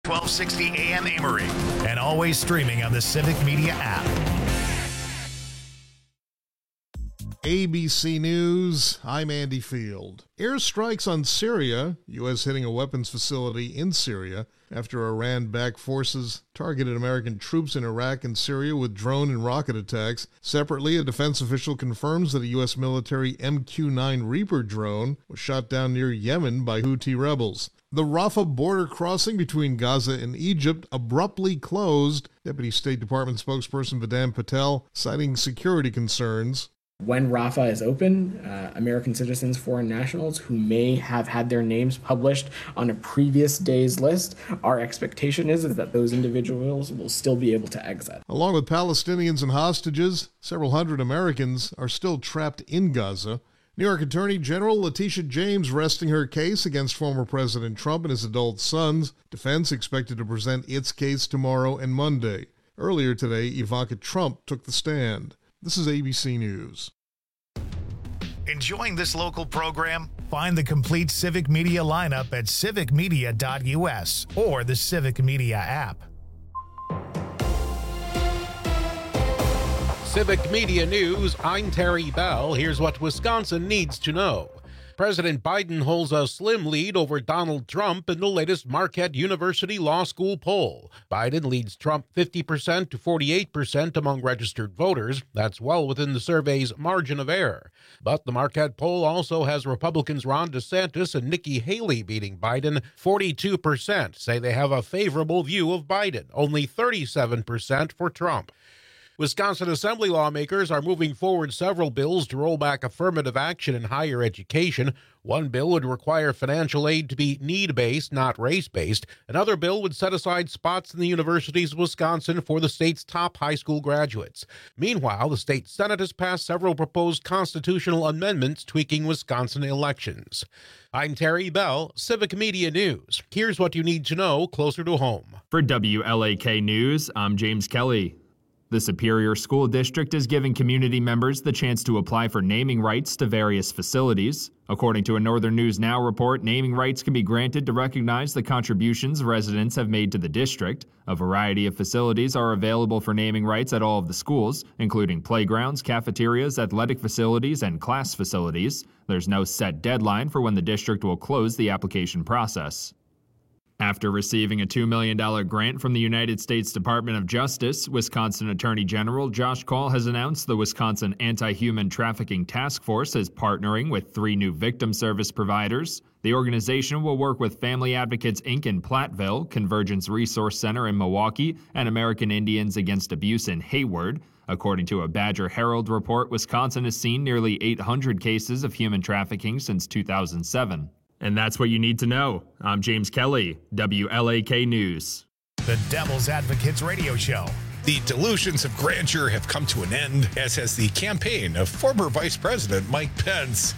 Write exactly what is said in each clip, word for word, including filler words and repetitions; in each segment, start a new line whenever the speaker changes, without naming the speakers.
twelve sixty A M Amory, and always streaming on the Civic Media app.
A B C News, I'm Andy Field. Airstrikes on Syria, U S hitting a weapons facility in Syria after Iran-backed forces targeted American troops in Iraq and Syria with drone and rocket attacks. Separately, a defense official confirms that a U S military M Q nine Reaper drone was shot down near Yemen by Houthi rebels. The Rafah border crossing between Gaza and Egypt abruptly closed, Deputy State Department spokesperson Vedant Patel citing security concerns.
When Rafah is open, uh, American citizens, foreign nationals who may have had their names published on a previous day's list, our expectation is that those individuals will still be able to exit.
Along with Palestinians and hostages, several hundred Americans are still trapped in Gaza. New York Attorney General Letitia James resting her case against former President Trump and his adult sons. Defense expected to present its case tomorrow and Monday. Earlier today, Ivanka Trump took the stand. This is A B C News.
Enjoying this local program? Find the complete Civic Media lineup at civic media dot U S or the Civic Media app.
Civic Media News, I'm Terry Bell. Here's what Wisconsin needs to know. President Biden holds a slim lead over Donald Trump in the latest Marquette University Law School poll. Biden leads Trump fifty percent to forty-eight percent among registered voters. That's well within the survey's margin of error. But the Marquette poll also has Republicans Ron DeSantis and Nikki Haley beating Biden. forty-two percent say they have a favorable view of Biden, only thirty-seven percent for Trump. Wisconsin Assembly lawmakers are moving forward several bills to roll back affirmative action in higher education. One bill would require financial aid to be need-based, not race-based. Another bill would set aside spots in the universities of Wisconsin for the state's top high school graduates. Meanwhile, the state Senate has passed several proposed constitutional amendments tweaking Wisconsin elections. I'm Terry Bell, Civic Media News. Here's what you need to know closer to home.
For W L A K News, I'm James Kelly. The Superior School District is giving community members the chance to apply for naming rights to various facilities. According to a Northern News Now report, naming rights can be granted to recognize the contributions residents have made to the district. A variety of facilities are available for naming rights at all of the schools, including playgrounds, cafeterias, athletic facilities, and class facilities. There's no set deadline for when the district will close the application process. After receiving a two million dollars grant from the United States Department of Justice, Wisconsin Attorney General Josh Kaul has announced the Wisconsin Anti-Human Trafficking Task Force is partnering with three new victim service providers. The organization will work with Family Advocates, Incorporated in Platteville, Convergence Resource Center in Milwaukee, and American Indians Against Abuse in Hayward. According to a Badger Herald report, Wisconsin has seen nearly eight hundred cases of human trafficking since two thousand seven. And that's what you need to know. I'm James Kelly, W L A K News.
The Devil's Advocates Radio Show.
The delusions of grandeur have come to an end, as has the campaign of former Vice President Mike Pence.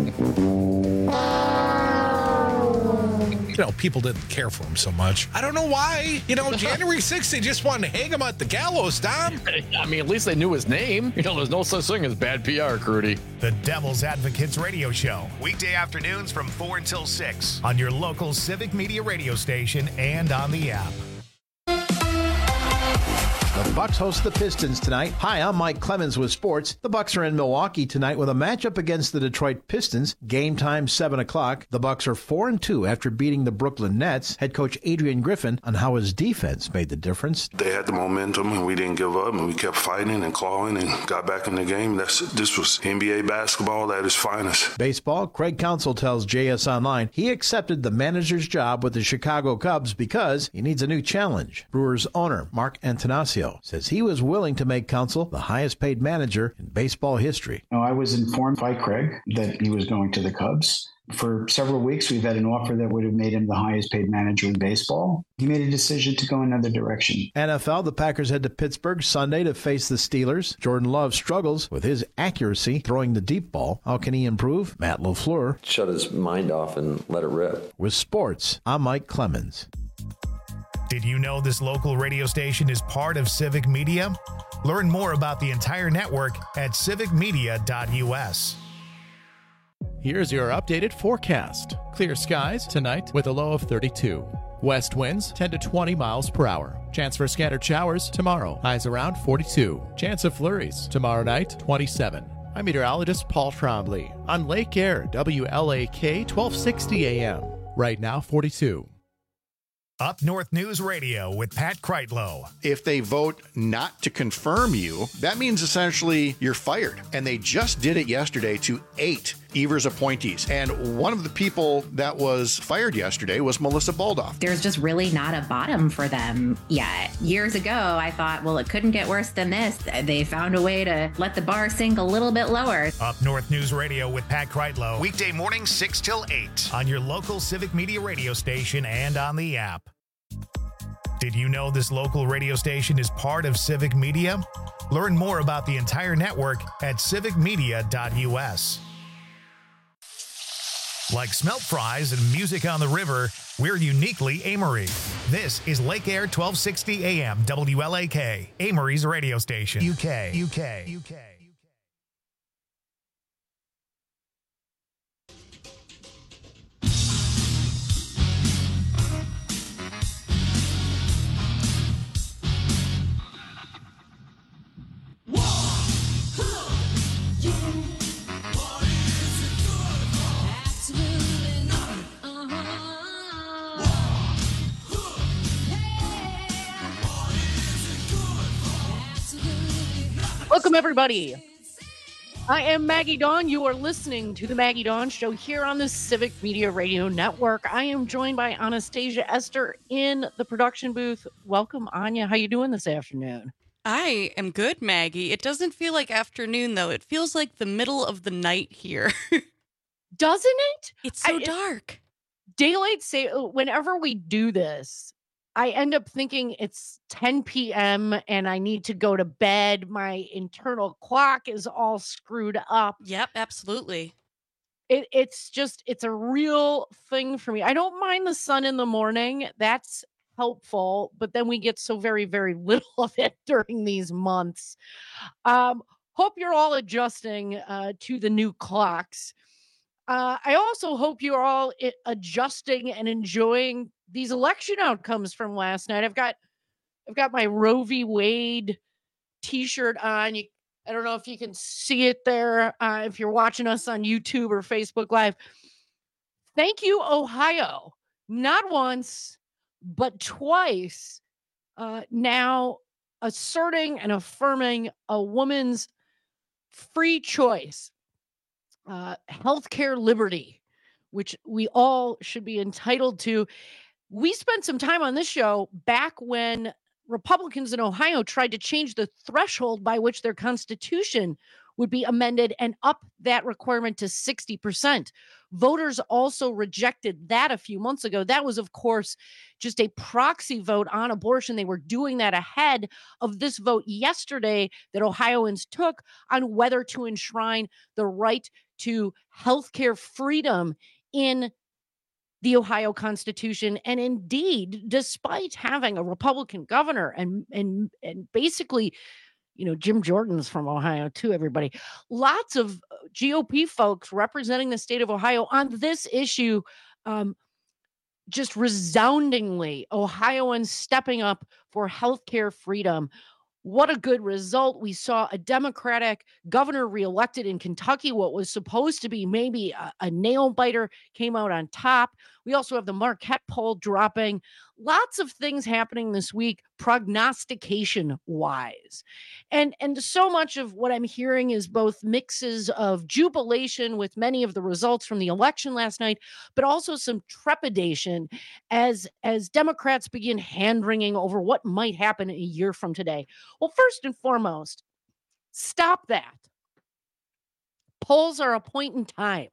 You know, people didn't care for him so much. I don't know why. You know, January sixth, they just wanted to hang him at the gallows, Tom.
I mean, at least they knew his name. You know, there's no such thing as bad P R, Crudy.
The Devil's Advocates Radio Show. Weekday afternoons from four until six on your local Civic Media radio station and on the app.
The Bucks host the Pistons tonight. Hi, I'm Mike Clemens with sports. The Bucks are in Milwaukee tonight with a matchup against the Detroit Pistons. Game time seven o'clock. The Bucks are four and two after beating the Brooklyn Nets. Head coach Adrian Griffin on how his defense made the difference.
They had the momentum and we didn't give up and we kept fighting and clawing and got back in the game. That's this was N B A basketball at its finest.
Baseball. Craig Counsell tells J S Online he accepted the manager's job with the Chicago Cubs because he needs a new challenge. Brewers owner Mark Antanasio says he was willing to make Counsell the highest paid manager in baseball history.
No, I was informed by Craig that he was going to the Cubs. For several weeks, we've had an offer that would have made him the highest paid manager in baseball. He made a decision to go another direction.
N F L, the Packers head to Pittsburgh Sunday to face the Steelers. Jordan Love struggles with his accuracy throwing the deep ball. How can he improve? Matt LaFleur.
Shut his mind off and let it rip.
With sports, I'm Mike Clemens.
Did you know this local radio station is part of Civic Media? Learn more about the entire network at civic media dot U S.
Here's your updated forecast. Clear skies tonight with a low of thirty-two. West winds ten to twenty miles per hour. Chance for scattered showers tomorrow. Highs around forty-two. Chance of flurries tomorrow night, twenty-seven. I'm meteorologist Paul Trombley on Lake Air, W L A K, twelve sixty A M. Right now, forty-two.
Up North News Radio with Pat Kreitlow.
If they vote not to confirm you, that means essentially you're fired. And they just did it yesterday to eight Evers appointees. And one of the people that was fired yesterday was Melissa Baldoff.
There's just really not a bottom for them yet. Years ago, I thought, well, it couldn't get worse than this. They found a way to let the bar sink a little bit lower.
Up North News Radio with Pat Kreitlow. Weekday mornings six till eight on your local Civic Media radio station and on the app. Did you know this local radio station is part of Civic Media? Learn more about the entire network at civic media dot U S. Like smelt fries and music on the river, we're uniquely Amory. This is Lake Air, twelve sixty A M, W L A K, Amory's radio station. U K, U K, U K.
Welcome, everybody. I am Maggie Dawn. You are listening to the Maggie Dawn Show here on the Civic Media Radio Network. I am joined by Anastasia Esther in the production booth. Welcome, Anya. How you doing this afternoon?
I am good, Maggie. It doesn't feel like afternoon, though. It feels like the middle of the night here.
Doesn't it?
It's so
I,
dark.
Daylight say whenever we do this, I end up thinking it's ten p.m. and I need to go to bed. My internal clock is all screwed up.
Yep, absolutely.
It, it's just, it's a real thing for me. I don't mind the sun in the morning. That's helpful, but then we get so very, very little of it during these months. Um, hope you're all adjusting uh, to the new clocks. Uh, I also hope you're all I- adjusting and enjoying these election outcomes from last night. I've got, I've got my Roe v. Wade t-shirt on. You, I don't know if you can see it there. Uh, if you're watching us on YouTube or Facebook Live, thank you, Ohio. Not once, but twice. Uh, now asserting and affirming a woman's free choice, uh, healthcare liberty, which we all should be entitled to. We spent some time on this show back when Republicans in Ohio tried to change the threshold by which their constitution would be amended and up that requirement to sixty percent. Voters also rejected that a few months ago. That was, of course, just a proxy vote on abortion. They were doing that ahead of this vote yesterday that Ohioans took on whether to enshrine the right to healthcare freedom in the Ohio Constitution. And indeed, despite having a Republican governor and and and basically, you know, Jim Jordan's from Ohio too, everybody, lots of G O P folks representing the state of Ohio on this issue, um, just resoundingly, Ohioans stepping up for healthcare freedom. What a good result. We saw a Democratic governor reelected in Kentucky. What was supposed to be maybe a, a nail biter came out on top. We also have the Marquette poll dropping. Lots of things happening this week, prognostication wise. And, and so much of what I'm hearing is both mixes of jubilation with many of the results from the election last night, but also some trepidation as, as Democrats begin hand-wringing over what might happen a year from today. Well, first and foremost, stop that. Polls are a point in time.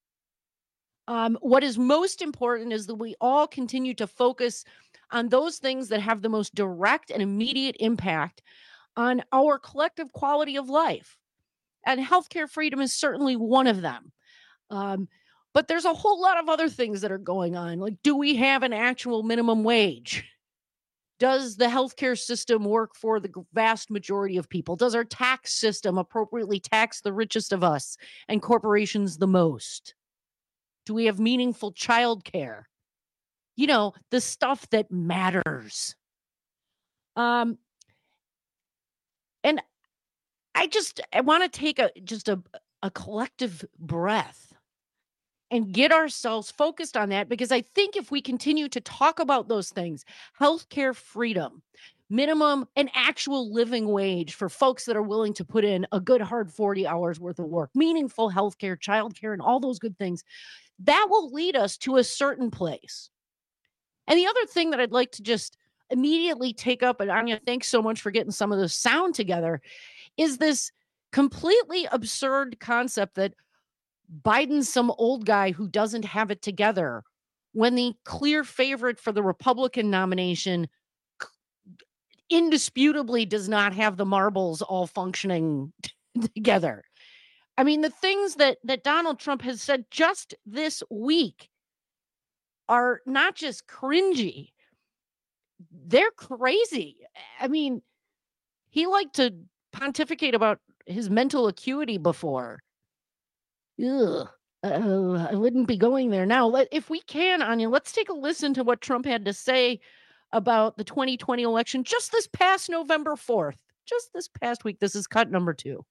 Um, what is most important is that we all continue to focus on those things that have the most direct and immediate impact on our collective quality of life. And healthcare freedom is certainly one of them. Um, but there's a whole lot of other things that are going on. Like, do we have an actual minimum wage? Does the healthcare system work for the vast majority of people? Does our tax system appropriately tax the richest of us and corporations the most? Do we have meaningful childcare? you know, the stuff that matters. Um, and I just, I want to take a, just a, a collective breath and get ourselves focused on that, because I think if we continue to talk about those things, healthcare freedom, minimum and actual living wage for folks that are willing to put in a good hard forty hours worth of work, meaningful healthcare, childcare, and all those good things, that will lead us to a certain place. And the other thing that I'd like to just immediately take up, and Anya, thanks so much for getting some of the sound together, is this completely absurd concept that Biden's some old guy who doesn't have it together, when the clear favorite for the Republican nomination indisputably does not have the marbles all functioning together. I mean, the things that that Donald Trump has said just this week are not just cringy, they're crazy. I mean, he liked to pontificate about his mental acuity before. Ugh. Uh, I wouldn't be going there now. Let, if we can, Anya, let's take a listen to what Trump had to say about the twenty twenty election just this past November fourth. Just this past week. This is cut number two.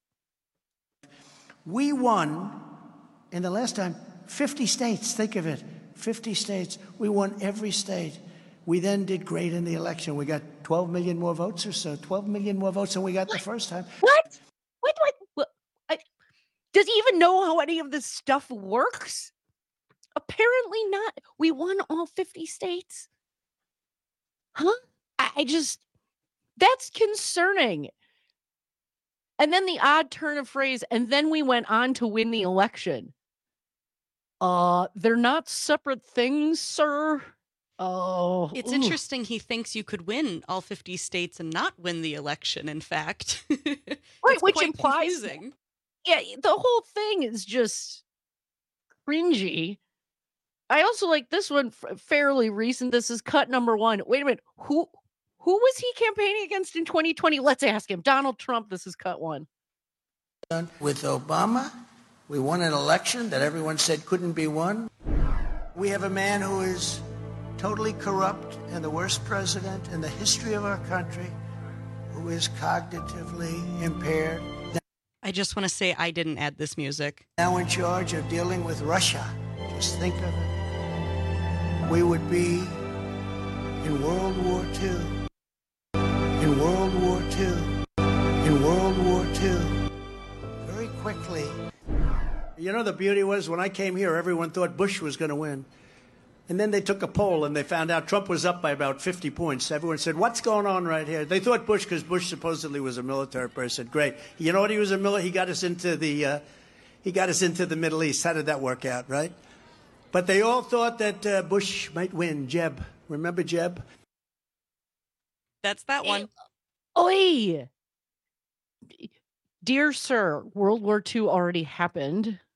We won in the last time fifty states. Think of it. fifty states. We won every state. We then did great in the election. We got twelve million more votes or so. twelve million more votes than we got what? the first time.
What? What? What? what? I, does he even know how any of this stuff works? Apparently not. We won all fifty states. Huh? I, I just, that's concerning. And then the odd turn of phrase, and then we went on to win the election. Uh, they're not separate things, sir. Oh,
it's
ooh.
Interesting. He thinks you could win all fifty states and not win the election. In fact,
right, which implies, confusing. yeah, the whole thing is just cringy. I also like this one f- fairly recent. This is cut number one. Wait a minute, who who was he campaigning against in twenty twenty? Let's ask him. Donald Trump. This is cut one.
With Obama, we won an election that everyone said couldn't be won. We have a man who is totally corrupt and the worst president in the history of our country, who is cognitively impaired.
I just want to say I didn't add this music.
Now in charge of dealing with Russia. Just think of it. We would be in World War Two. In World War Two. In World War Two. Very quickly. You know, the beauty was when I came here, everyone thought Bush was going to win. And then they took a poll and they found out Trump was up by about fifty points. Everyone said, what's going on right here? They thought Bush, because Bush supposedly was a military person. Great. You know what? He was a military. He got us into the, uh, he got us into the Middle East. How did that work out, right? But they all thought that uh, Bush might win. Jeb. Remember Jeb?
That's that one.
Oi! Dear sir, World War Two already happened.